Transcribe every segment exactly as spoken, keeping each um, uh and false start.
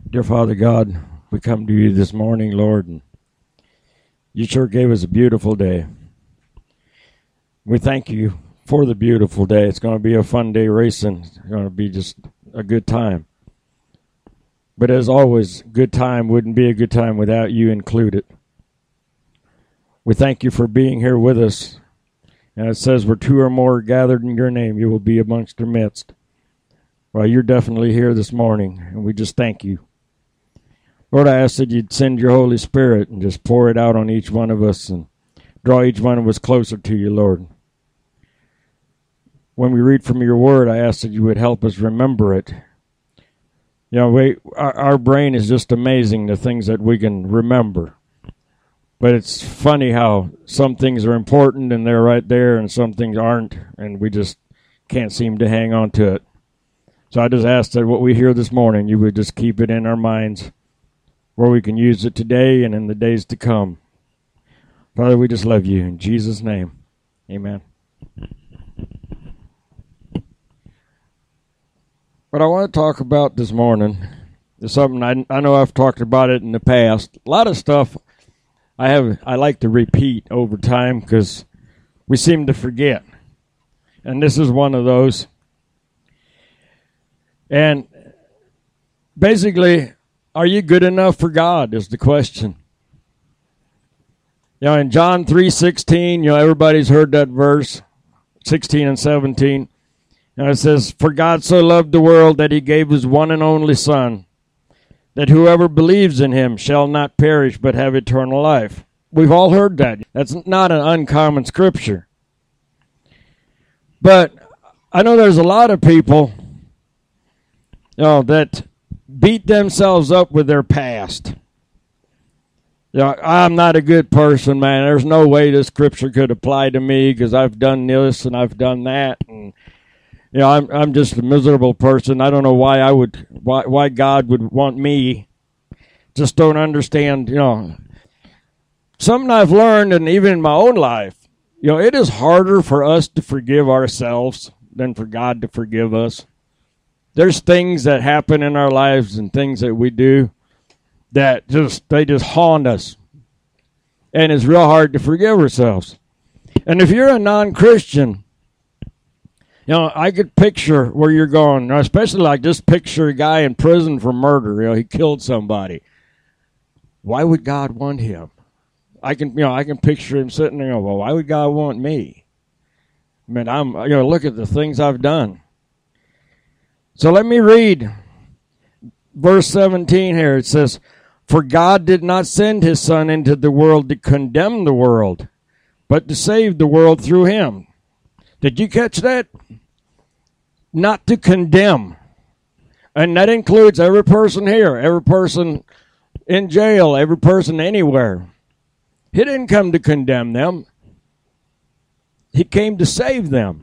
Dear Father God, we come to you this morning, Lord, and you sure gave us a beautiful day. We thank you for the beautiful day. It's going to be a fun day racing. It's going to be just a good time. But as always, good time wouldn't be a good time without you included. We thank you for being here with us. And it says, where two or more are gathered in your name, you will be amongst their midst. Well, you're definitely here this morning, and we just thank you. Lord, I ask that you'd send your Holy Spirit and just pour it out on each one of us and draw each one of us closer to you, Lord. When we read from your word, I ask that you would help us remember it. You know, we, our, our brain is just amazing, the things that we can remember. But it's funny how some things are important and they're right there and some things aren't, and we just can't seem to hang on to it. So I just ask that what we hear this morning, you would just keep it in our minds where we can use it today and in the days to come. Father, we just love you. In Jesus' name, amen. What I want to talk about this morning is something I, I know I've talked about it in the past. A lot of stuff I have I like to repeat over time because we seem to forget. And this is one of those. And basically, are you good enough for God is the question. You know, in John three sixteen, you know, everybody's heard that verse, sixteen and seventeen. And it says, for God so loved the world that he gave his one and only Son, that whoever believes in him shall not perish but have eternal life. We've all heard that. That's not an uncommon scripture. But I know there's a lot of people, you know, that beat themselves up with their past. You know, I'm not a good person, man. There's no way this scripture could apply to me because I've done this and I've done that, and you know, I'm I'm just a miserable person. I don't know why I would why why God would want me. Just don't understand, you know. Something I've learned, and even in my own life, you know, it is harder for us to forgive ourselves than for God to forgive us. There's things that happen in our lives and things that we do that just they just haunt us. And it's real hard to forgive ourselves. And if you're a non-Christian, you know, I could picture where you're going, especially like just picture a guy in prison for murder. You know, he killed somebody. Why would God want him? I can, you know, I can picture him sitting there. Well, why would God want me? I mean, I'm, you know, look at the things I've done. So let me read verse seventeen here. It says, for God did not send his Son into the world to condemn the world, but to save the world through him. Did you catch that? Not to condemn. And that includes every person here, every person in jail, every person anywhere. He didn't come to condemn them. He came to save them.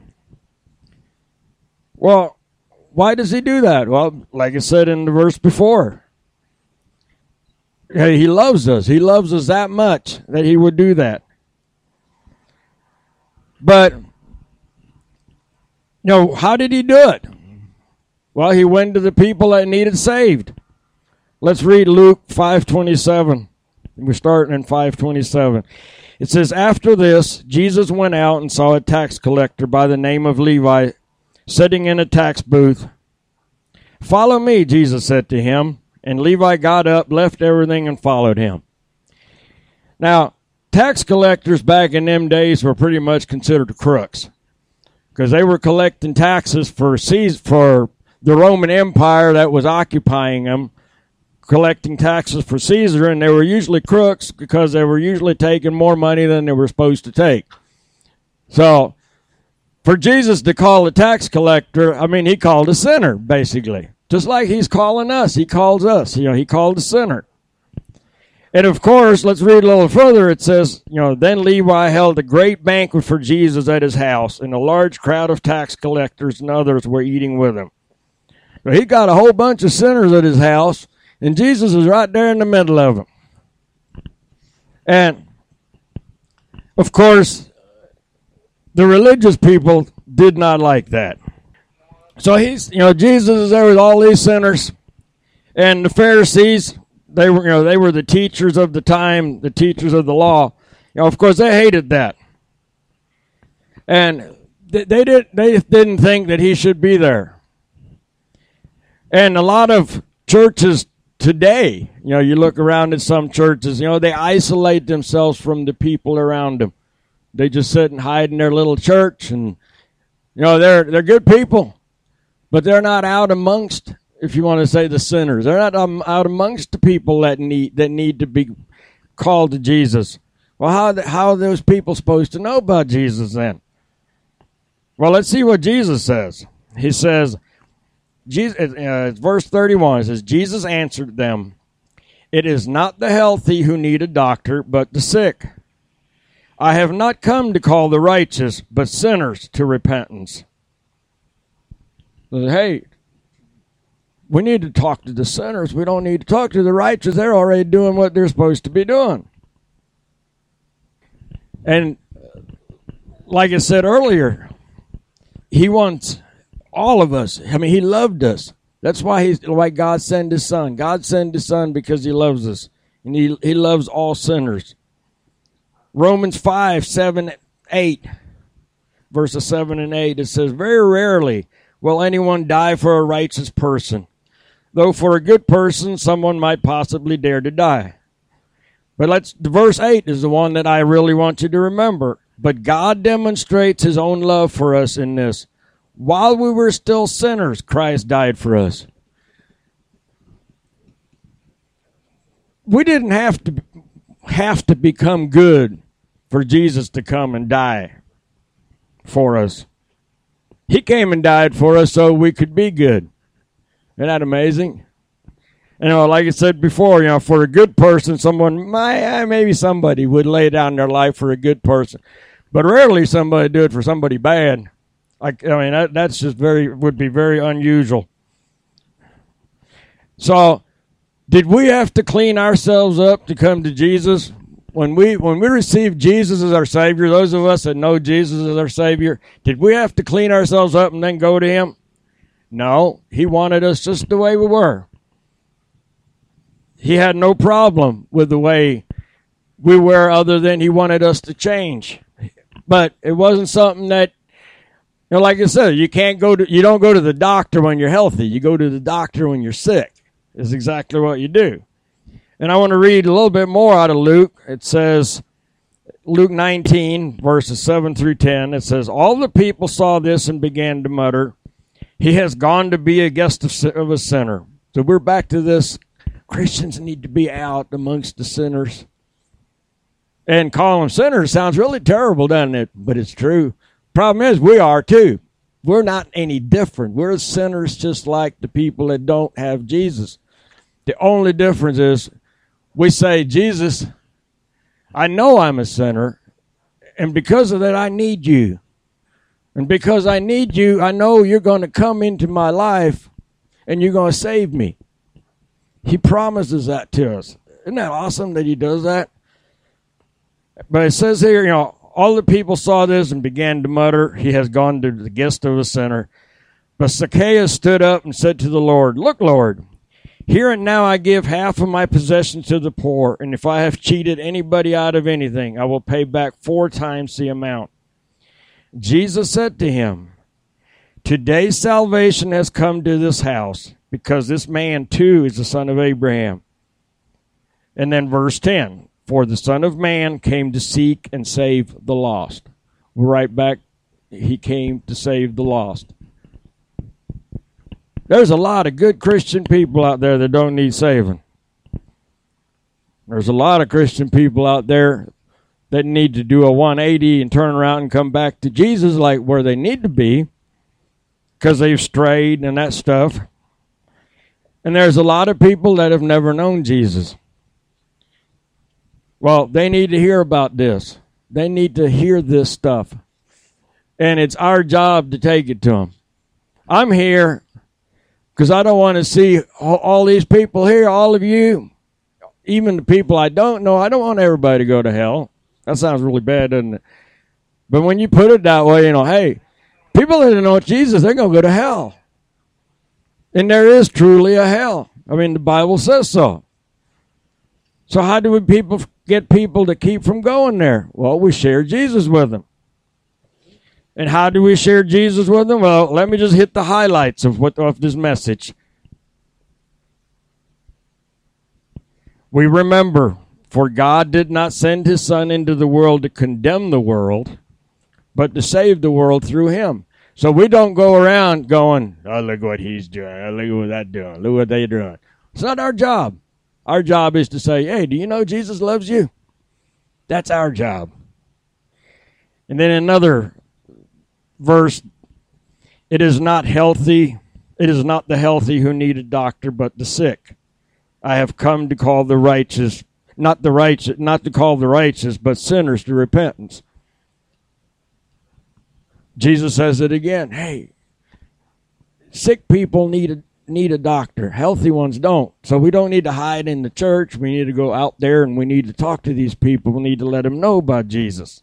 Well, why does he do that? Well, like I said in the verse before, he loves us. He loves us that much that he would do that. But you know, how did he do it? Well, he went to the people that needed saved. Let's read Luke five twenty-seven. We're starting in five twenty-seven. It says, after this, Jesus went out and saw a tax collector by the name of Levi sitting in a tax booth. Follow me, Jesus said to him. And Levi got up, left everything, and followed him. Now, tax collectors back in them days were pretty much considered crooks, because they were collecting taxes for for the Roman Empire that was occupying them, collecting taxes for Caesar, and they were usually crooks because they were usually taking more money than they were supposed to take. So, for Jesus to call a tax collector, I mean, he called a sinner, basically. Just like he's calling us, he calls us. You know, he called a sinner. And of course, let's read a little further. It says, you know, then Levi held a great banquet for Jesus at his house, and a large crowd of tax collectors and others were eating with him. So he got a whole bunch of sinners at his house, and Jesus is right there in the middle of them. And, of course, the religious people did not like that. So he's, you know, Jesus is there with all these sinners, And the Pharisees, they were, you know, they were the teachers of the time, the teachers of the law. You know, of course, they hated that. And they, they, did, they didn't think that he should be there. And a lot of churches today, you know, you look around at some churches, you know, they isolate themselves from the people around them. They just sit and hide in their little church, and, you know, they're they're good people, but they're not out amongst, if you want to say, the sinners. They're not um, out amongst the people that need that need to be called to Jesus. Well, how how are those people supposed to know about Jesus then? Well, let's see what Jesus says. He says, Jesus, uh, verse thirty-one, it says, Jesus answered them, "It is not the healthy who need a doctor, but the sick. I have not come to call the righteous, but sinners to repentance." So, hey, we need to talk to the sinners. We don't need to talk to the righteous. They're already doing what they're supposed to be doing. And like I said earlier, he wants all of us. I mean, he loved us. That's why he's why God sent his son. God sent his son because he loves us. And he, he loves all sinners. Romans five, seven, eight, verses seven and eight, it says, "Very rarely will anyone die for a righteous person, though for a good person someone might possibly dare to die." But let's, verse eight is the one that I really want you to remember. "But God demonstrates his own love for us in this. While we were still sinners, Christ died for us." We didn't have to have to become good for Jesus to come and die for us. He came and died for us so we could be good. Isn't that amazing? You know, like I said before, you know, for a good person, someone, maybe somebody would lay down their life for a good person. But rarely somebody do it for somebody bad. Like, I mean, that, that's just very, would be very unusual. So, did we have to clean ourselves up to come to Jesus? When we when we receive Jesus as our Savior, those of us that know Jesus as our Savior, did we have to clean ourselves up and then go to him? No, he wanted us just the way we were. He had no problem with the way we were, other than he wanted us to change. But it wasn't something that, you know, like I said, you can't go to, you don't go to the doctor when you're healthy. You go to the doctor when you're sick. Is exactly what you do. And I want to read a little bit more out of Luke. It says, Luke nineteen, verses seven through ten, it says, "All the people saw this and began to mutter, 'He has gone to be a guest of a sinner.'" So we're back to this. Christians need to be out amongst the sinners. And calling them sinners sounds really terrible, doesn't it? But it's true. Problem is, we are too. We're not any different. We're sinners just like the people that don't have Jesus. The only difference is we say, "Jesus, I know I'm a sinner, and because of that, I need you. And because I need you, I know you're going to come into my life, and you're going to save me." He promises that to us. Isn't that awesome that he does that? But it says here, you know, all the people saw this and began to mutter, "He has gone to the guest of a sinner." But Zacchaeus stood up and said to the Lord, "Look, Lord, here and now I give half of my possessions to the poor, and if I have cheated anybody out of anything, I will pay back four times the amount." Jesus said to him, "Today salvation has come to this house, because this man too is the son of Abraham." And then verse ten, "For the Son of Man came to seek and save the lost." We're right back, he came to save the lost. There's a lot of good Christian people out there that don't need saving. There's a lot of Christian people out there that need to do a one eighty and turn around and come back to Jesus like where they need to be because they've strayed and that stuff. And there's a lot of people that have never known Jesus. Well, they need to hear about this. They need to hear this stuff. And it's our job to take it to them. I'm here because I don't want to see all, all these people here, all of you, even the people I don't know. I don't want everybody to go to hell. That sounds really bad, doesn't it? But when you put it that way, you know, hey, people that don't know Jesus, they're going to go to hell. And there is truly a hell. I mean, the Bible says so. So how do we people get people to keep from going there? Well, we share Jesus with them. And how do we share Jesus with them? Well, let me just hit the highlights of what of this message. We remember, for God did not send his Son into the world to condemn the world, but to save the world through him. So we don't go around going, oh, look what he's doing. Oh, look what that doing. Look what they're doing. It's not our job. Our job is to say, hey, do you know Jesus loves you? That's our job. And then another verse, it is not healthy, it is not the healthy who need a doctor, but the sick. I have come to call the righteous, not the righteous, not to call the righteous, but sinners to repentance. Jesus says it again. Hey, sick people need a need a doctor. Healthy ones don't. So we don't need to hide in the church. We need to go out there and we need to talk to these people. We need to let them know about Jesus.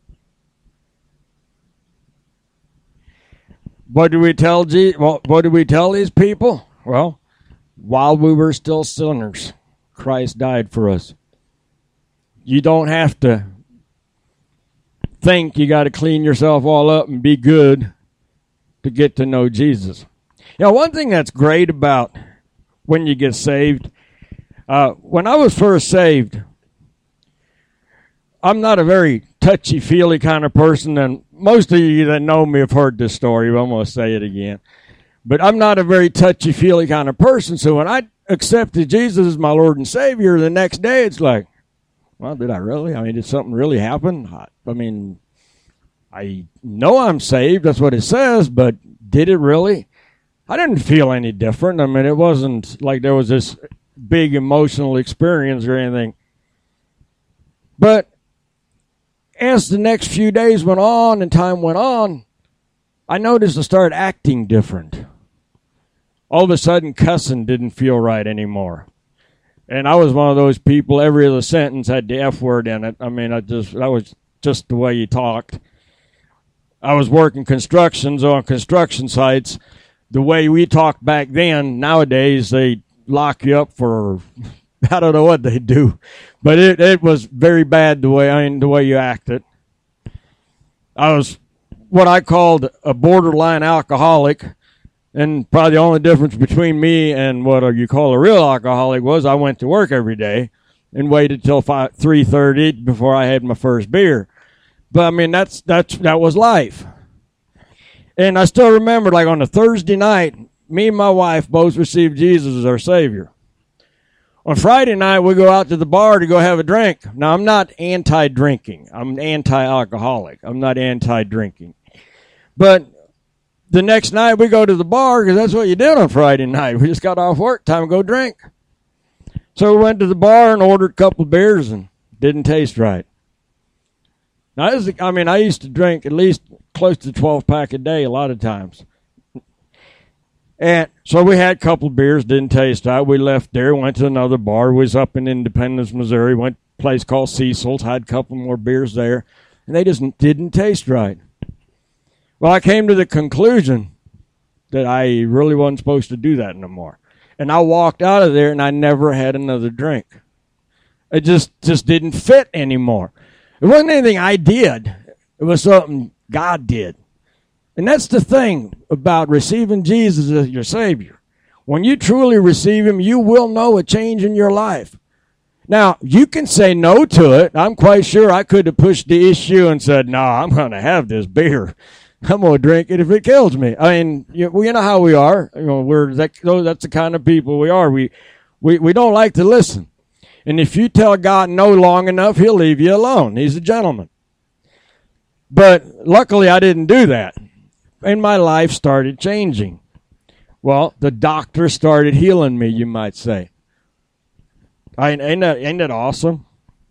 What do we tell Je- what, what do we tell these people? Well, while we were still sinners, Christ died for us. You don't have to think you got to clean yourself all up and be good to get to know Jesus. You know, one thing that's great about when you get saved, uh, when I was first saved, I'm not a very touchy-feely kind of person, and most of you that know me have heard this story, but I'm going to say it again. But I'm not a very touchy-feely kind of person, so when I accepted Jesus as my Lord and Savior, the next day it's like, well, did I really? I mean, did something really happen? I, I mean, I know I'm saved, that's what it says, but did it really? I didn't feel any different. I mean, it wasn't like there was this big emotional experience or anything. But as the next few days went on and time went on, I noticed I started acting different. All of a sudden, cussing didn't feel right anymore. And I was one of those people, every other sentence had the F word in it. I mean, I just that was just the way you talked. I was working constructions on construction sites. The way we talked back then, nowadays, they lock you up for, I don't know what they do. But it, it was very bad the way, I mean, the way you acted. I was what I called a borderline alcoholic. And probably the only difference between me and what you call a real alcoholic was I went to work every day and waited till three thirty before I had my first beer. But I mean, that's that's that was life. And I still remember, like on a Thursday night, me and my wife both received Jesus as our Savior. On Friday night, we go out to the bar to go have a drink. Now, I'm not anti-drinking. I'm anti-alcoholic. I'm not anti-drinking. But the next night, we go to the bar because that's what you did on Friday night. We just got off work, time to go drink. So we went to the bar and ordered a couple of beers and didn't taste right. Now, this is, I mean, I used to drink at least close to twelve pack a day a lot of times. And so we had a couple of beers, didn't taste right. We left there, went to another bar. We was up in Independence, Missouri, went to a place called Cecil's, had a couple more beers there, and they just didn't taste right. Well, I came to the conclusion that I really wasn't supposed to do that no more. And I walked out of there, and I never had another drink. It just, just didn't fit anymore. It wasn't anything I did. It was something God did. And that's the thing about receiving Jesus as your Savior. When you truly receive Him, you will know a change in your life. Now, you can say no to it. I'm quite sure I could have pushed the issue and said, no, I'm going to have this beer. I'm going to drink it if it kills me. I mean, you, well, you know how we are. You know, we're that, that's the kind of people we are. We, we, we don't like to listen. And if you tell God no long enough, He'll leave you alone. He's a gentleman. But luckily, I didn't do that. And my life started changing. Well, the doctor started healing me, you might say. I, ain't, that, ain't that awesome?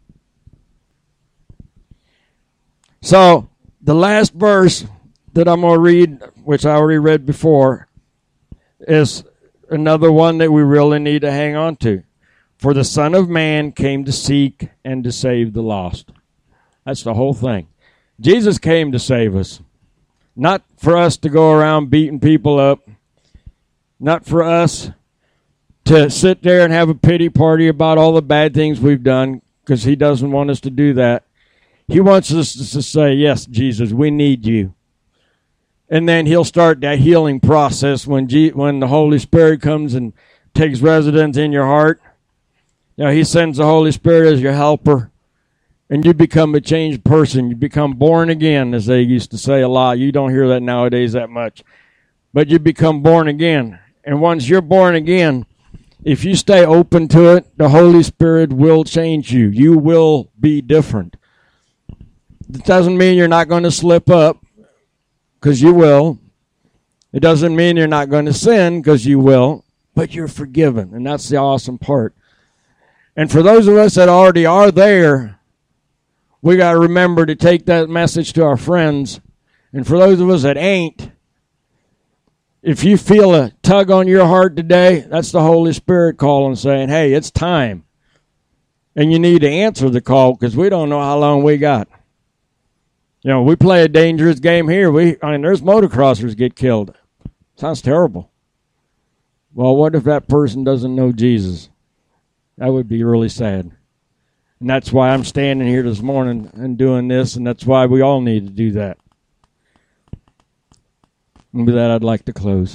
So, the last verse that I'm going to read, which I already read before, is another one that we really need to hang on to. For the Son of Man came to seek and to save the lost. That's the whole thing. Jesus came to save us. Not for us to go around beating people up. Not for us to sit there and have a pity party about all the bad things we've done, because he doesn't want us to do that. He wants us to say, yes, Jesus, we need you. And then he'll start that healing process when G- when the Holy Spirit comes and takes residence in your heart. You know, he sends the Holy Spirit as your helper, and you become a changed person. You become born again, as they used to say a lot. You don't hear that nowadays that much. But you become born again. And once you're born again, if you stay open to it, the Holy Spirit will change you. You will be different. It doesn't mean you're not going to slip up, because you will. It doesn't mean you're not going to sin, because you will. But you're forgiven, and that's the awesome part. And for those of us that already are there, we got to remember to take that message to our friends. And for those of us that ain't, if you feel a tug on your heart today, that's the Holy Spirit calling, saying, hey, it's time. And you need to answer the call, because we don't know how long we got. You know, we play a dangerous game here. We, I mean, there's motocrossers get killed. Sounds terrible. Well, what if that person doesn't know Jesus? That would be really sad. And that's why I'm standing here this morning and doing this, and that's why we all need to do that. And with that, I'd like to close.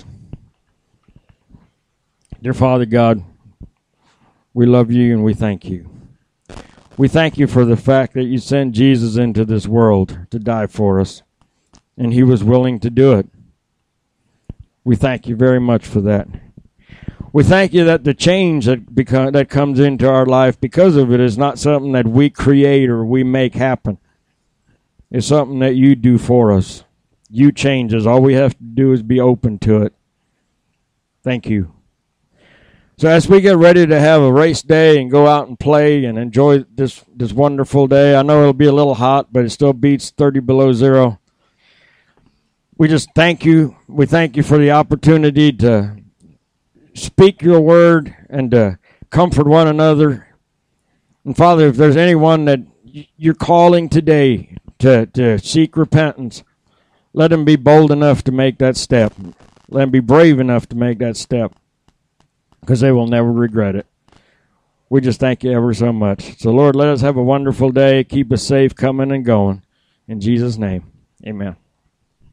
Dear Father God, we love you and we thank you. We thank you for the fact that you sent Jesus into this world to die for us, and he was willing to do it. We thank you very much for that. We thank you that the change that become, that comes into our life because of it is not something that we create or we make happen. It's something that you do for us. You change us. All we have to do is be open to it. Thank you. So as we get ready to have a race day and go out and play and enjoy this, this wonderful day, I know it'll be a little hot, but it still beats thirty below zero. We just thank you. We thank you for the opportunity to speak your word and to comfort one another. And Father, if there's anyone that you're calling today to, to seek repentance, let them be bold enough to make that step. Let them be brave enough to make that step, because they will never regret it. We just thank you ever so much. So, Lord, let us have a wonderful day. Keep us safe coming and going. In Jesus' name, amen.